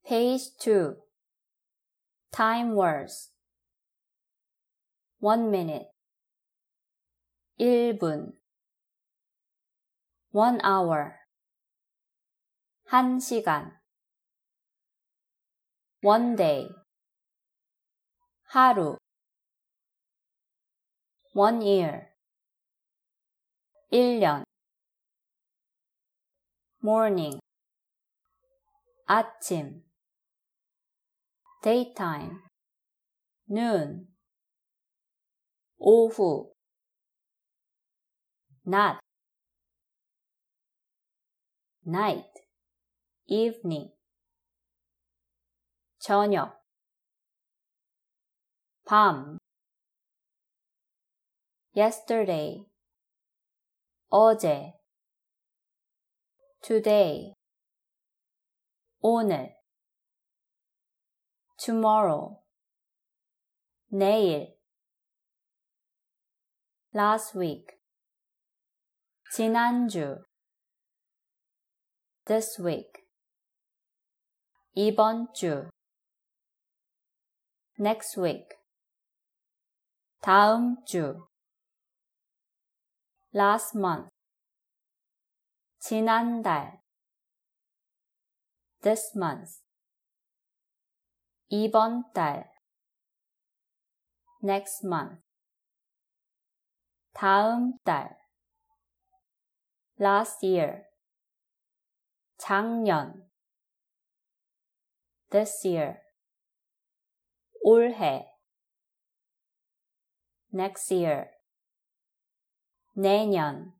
Page 2. Time words. 1 minute. 1분. 1 hour. 1시간. 1 day. 하루. 1 year. 1년. morning. 아침. daytime. noon. 오후. 낮. night. evening. 저녁. 밤. yesterday. 어제. today. 오늘. tomorrow. 내일. last week. 지난주. this week. 이번 주. next week. 다음 주. last month. 지난달. this month. 이번 달. next month. 다음 달. last year. 작년. this year. 올해. next year. 내년.